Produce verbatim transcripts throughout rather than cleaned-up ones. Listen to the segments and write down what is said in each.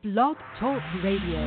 Blog Talk Radio.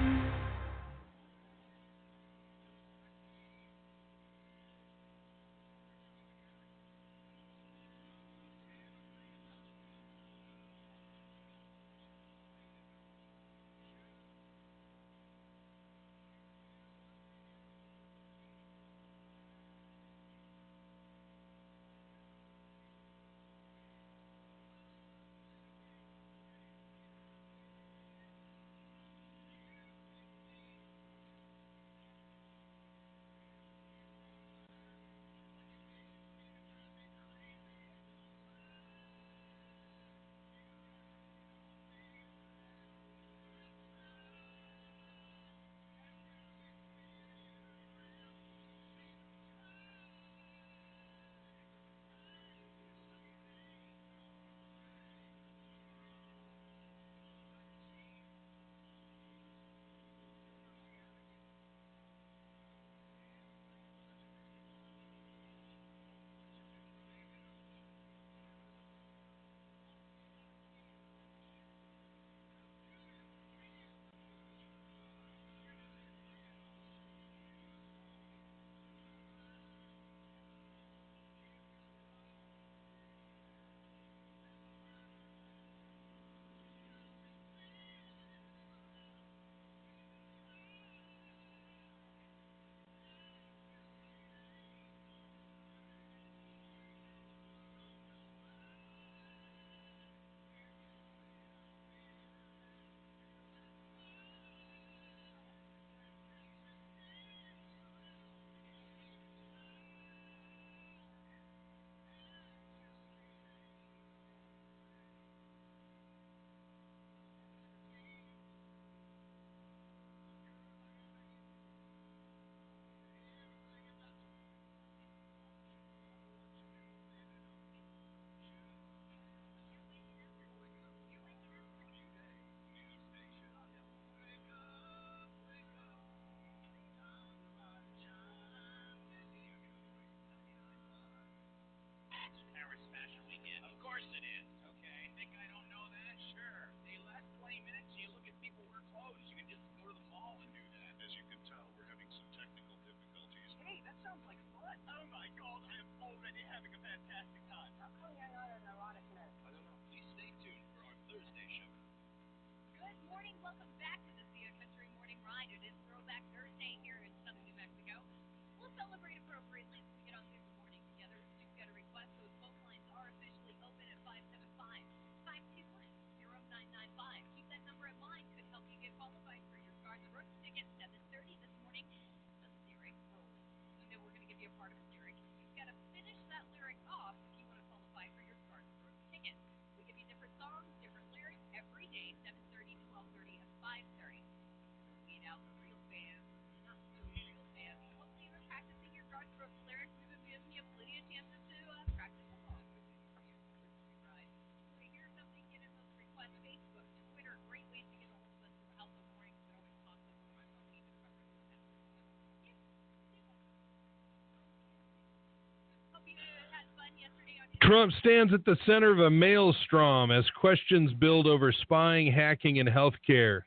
Trump stands at the center of a maelstrom as questions build over spying, hacking, and health care.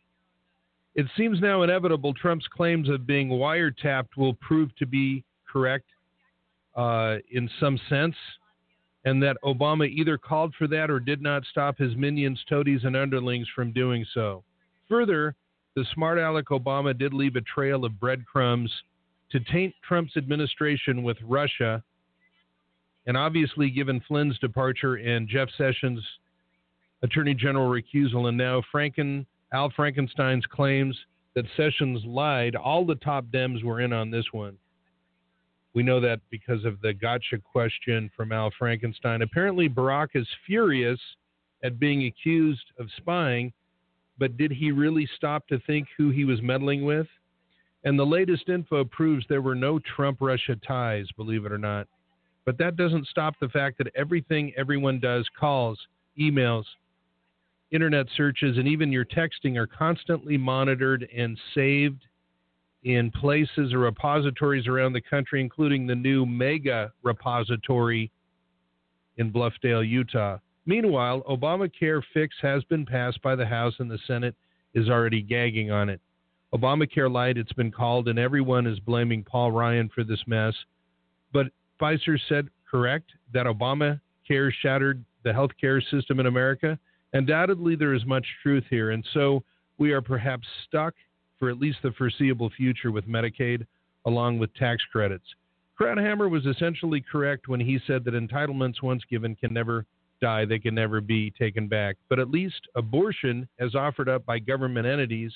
It seems now inevitable Trump's claims of being wiretapped will prove to be correct uh, in some sense, and that Obama either called for that or did not stop his minions, toadies, and underlings from doing so. Further, the smart aleck Obama did leave a trail of breadcrumbs to taint Trump's administration with Russia. And obviously, given Flynn's departure and Jeff Sessions' Attorney General recusal, and now Franken, Al Frankenstein's claims that Sessions lied, all the top Dems were in on this one. We know that because of the gotcha question from Al Frankenstein. Apparently, Barack is furious at being accused of spying, but did he really stop to think who he was meddling with? And the latest info proves there were no Trump-Russia ties, believe it or not. But that doesn't stop the fact that everything everyone does, calls, emails, internet searches, and even your texting are constantly monitored and saved in places or repositories around the country, including the new mega repository in Bluffdale, Utah. Meanwhile, Obamacare fix has been passed by the House and the Senate is already gagging on it. Obamacare light, it's been called, and everyone is blaming Paul Ryan for this mess. But Pfizer said, correct, that Obamacare shattered the healthcare system in America. Undoubtedly, there is much truth here, and so we are perhaps stuck for at least the foreseeable future with Medicaid, along with tax credits. Krauthammer was essentially correct when he said that entitlements once given can never die, they can never be taken back. But at least abortion, as offered up by government entities,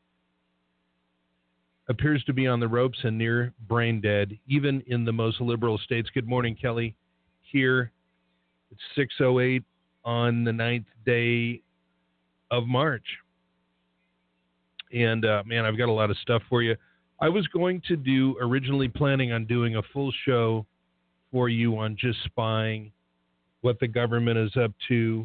appears to be on the ropes and near brain dead, even in the most liberal states. Good morning, Kelly. Here, it's six oh eight on the ninth day of March. And, uh, man, I've got a lot of stuff for you. I was going to do, originally planning on doing a full show for you on just spying, what the government is up to.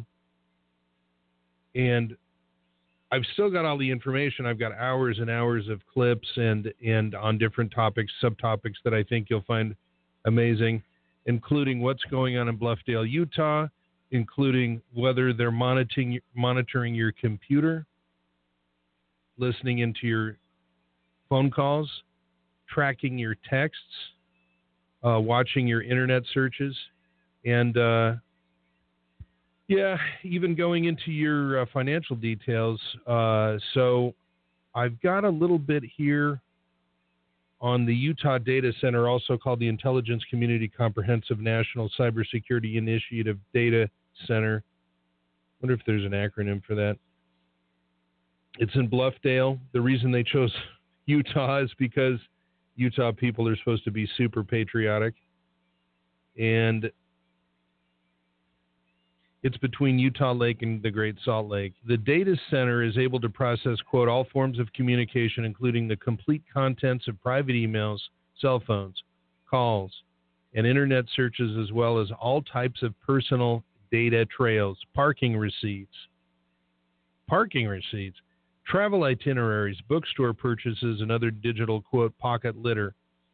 And I've still got all the information. I've got hours and hours of clips and, and on different topics, subtopics that I think you'll find amazing, including what's going on in Bluffdale, Utah, including whether they're monitoring, monitoring your computer, listening into your phone calls, tracking your texts, uh, watching your internet searches, and uh, yeah, even going into your uh, financial details. Uh, so I've got a little bit here on the Utah Data Center, also called the Intelligence Community Comprehensive National Cybersecurity Initiative Data Center. I wonder if there's an acronym for that. It's in Bluffdale. The reason they chose Utah is because Utah people are supposed to be super patriotic. And it's between Utah Lake and the Great Salt Lake. The data center is able to process, quote, all forms of communication, including the complete contents of private emails, cell phones, calls, and internet searches, as well as all types of personal data trails, parking receipts, parking receipts, travel itineraries, bookstore purchases, and other digital, quote, pocket litter.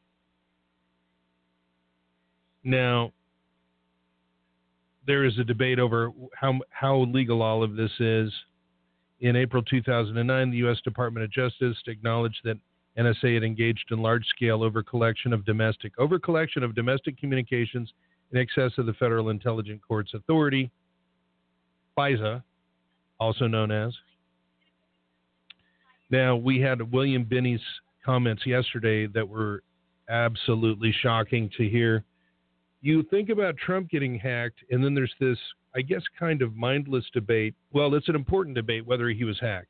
Now, there is a debate over how how legal all of this is. In April two thousand nine, the U S Department of Justice acknowledged that N S A had engaged in large-scale overcollection of domestic overcollection of domestic communications in excess of the Federal Intelligence Court's authority, FISA, also known as. Now, we had William Binney's comments yesterday that were absolutely shocking to hear. You think about Trump getting hacked, and then there's this, I guess, kind of mindless debate. Well, it's an important debate whether he was hacked,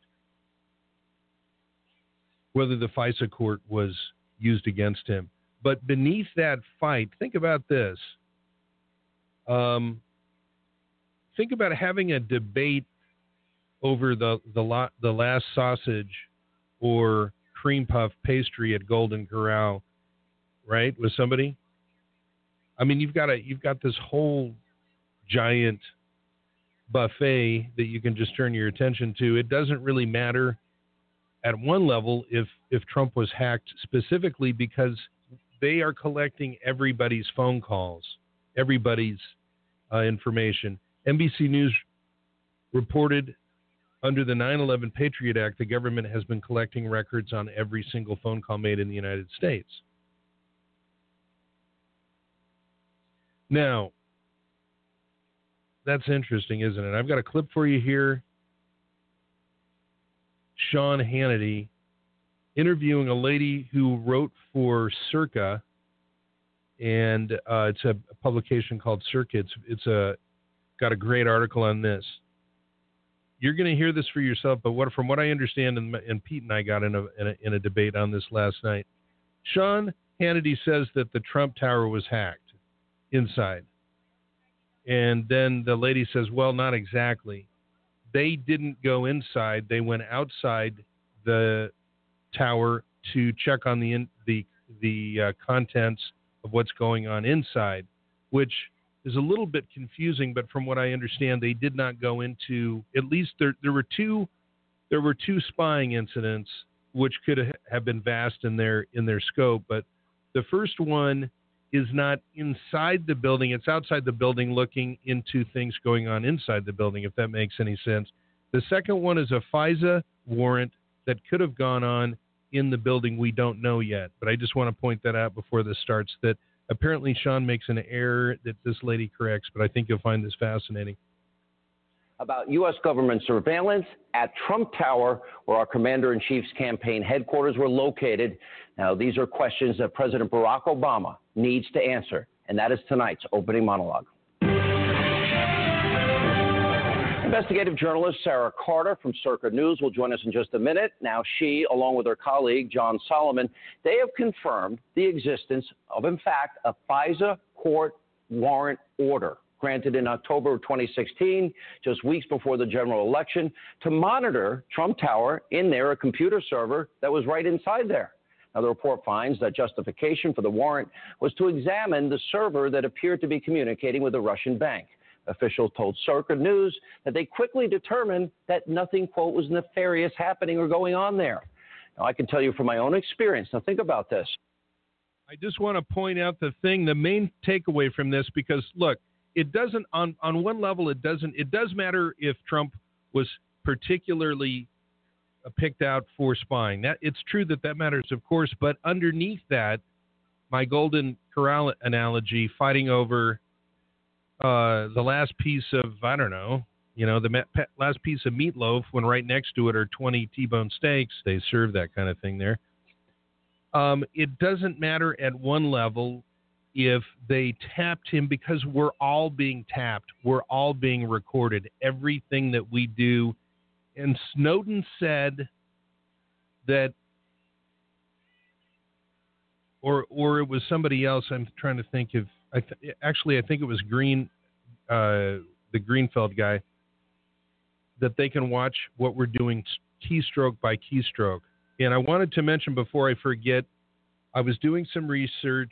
whether the FISA court was used against him. But beneath that fight, think about this. Um, think about having a debate over the the, la- the last sausage or cream puff pastry at Golden Corral, right, with somebody. I mean, you've got a you've got this whole giant buffet that you can just turn your attention to. It doesn't really matter at one level if if Trump was hacked specifically, because they are collecting everybody's phone calls, everybody's uh, information. N B C News reported under the nine eleven Patriot Act, the government has been collecting records on every single phone call made in the United States. Now, that's interesting, isn't it? I've got a clip for you here. Sean Hannity interviewing a lady who wrote for Circa, and uh, it's a publication called Circa. It's, it's a, got a great article on this. You're going to hear this for yourself, but what, from what I understand, and, and Pete and I got in a, in a in a debate on this last night, Sean Hannity says that the Trump Tower was hacked inside. And then the lady says, well, not exactly. They didn't go inside. They went outside the tower to check on the in, the the uh, contents of what's going on inside, which is a little bit confusing. But from what I understand, they did not go into, at least there there were two there were two spying incidents which could have been vast in their in their scope. But the first one is not inside the building. It's outside the building looking into things going on inside the building, if that makes any sense. The second one is a FISA warrant that could have gone on in the building. We don't know yet. But I just want to point that out before this starts, that apparently Sean makes an error that this lady corrects, but I think you'll find this fascinating. About U S government surveillance at Trump Tower, where our commander-in-chief's campaign headquarters were located. Now, these are questions that President Barack Obama needs to answer, and that is tonight's opening monologue. Investigative journalist Sarah Carter from Circa News will join us in just a minute. Now, she, along with her colleague John Solomon, they have confirmed the existence of, in fact, a FISA court warrant order granted in October of twenty sixteen, just weeks before the general election, to monitor Trump Tower. In there, a computer server that was right inside there. Now, the report finds that justification for the warrant was to examine the server that appeared to be communicating with a Russian bank. Officials told Circa News that they quickly determined that nothing, quote, was nefarious happening or going on there. Now, I can tell you from my own experience. Now, think about this. I just want to point out the thing, the main takeaway from this, because, look, it doesn't, on, on one level, it doesn't, it does matter if Trump was particularly uh, picked out for spying. That, it's true that that matters, of course, but underneath that, my Golden Corral analogy, fighting over uh, the last piece of, I don't know, you know, the ma- last piece of meatloaf when right next to it are twenty T-bone steaks. They serve that kind of thing there. Um, it doesn't matter at one level if they tapped him, because we're all being tapped. We're all being recorded. Everything that we do. And Snowden said that, or or it was somebody else. I'm trying to think of, I th- actually, I think it was Green, uh, the Greenfeld guy, that they can watch what we're doing keystroke by keystroke. And I wanted to mention before I forget, I was doing some research,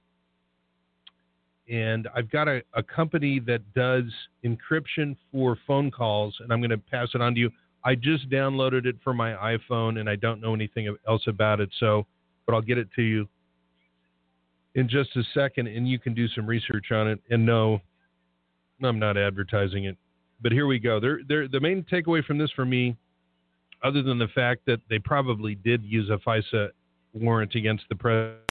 and I've got a, a company that does encryption for phone calls, and I'm going to pass it on to you. I just downloaded it for my iPhone, and I don't know anything else about it, so, but I'll get it to you in just a second, and you can do some research on it. And no, I'm not advertising it, but here we go. They're, they're, the main takeaway from this for me, other than the fact that they probably did use a FISA warrant against the president,